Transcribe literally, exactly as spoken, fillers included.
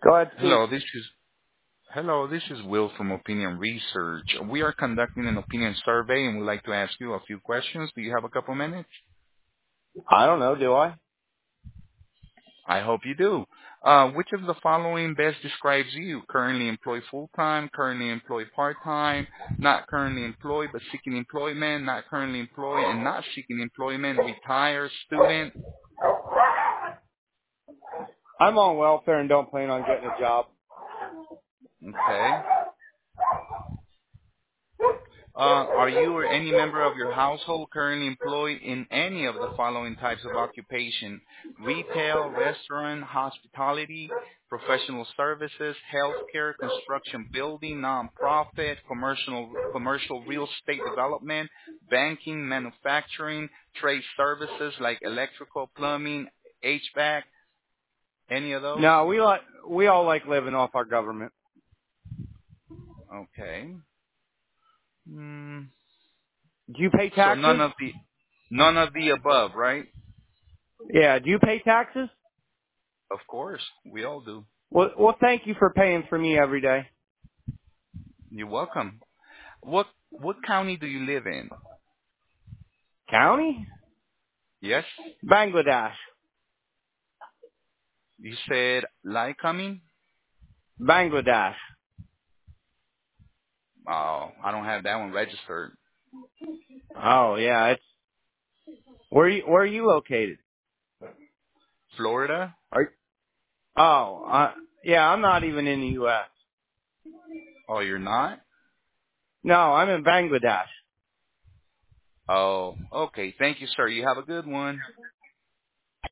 Go ahead, speak. Hello, this is hello, this is Will from Opinion Research. We are conducting an opinion survey and would like to ask you a few questions. Do you have a couple minutes? I don't know, do I? I hope you do. Uh, which of the following best describes you? Currently employed full-time, currently employed part-time, not currently employed but seeking employment, not currently employed and not seeking employment, retired, student. I'm on welfare and don't plan on getting a job. Okay. Uh, are you or any member of your household currently employed in any of the following types of occupation? Retail, restaurant, hospitality, professional services, healthcare, construction building, nonprofit, commercial, commercial real estate development, banking, manufacturing, trade services like electrical, plumbing, H V A C, any of those? No, we like we all like living off our government. Okay. Hmm. Do you pay So none taxes? of the none of the above, right? Yeah, do you pay taxes? Of course, we all do. Well, well, thank you for paying for me every day. You're welcome. What what county do you live in? County? Yes, Bangladesh. you said Lycoming. Bangladesh. Oh, I don't have that one registered. Oh yeah, it's where you where are you located? Florida. Are oh uh, yeah, I'm not even in the U S. Oh, you're not. No, I'm in Bangladesh. Oh, okay. Thank you, sir. You have a good one.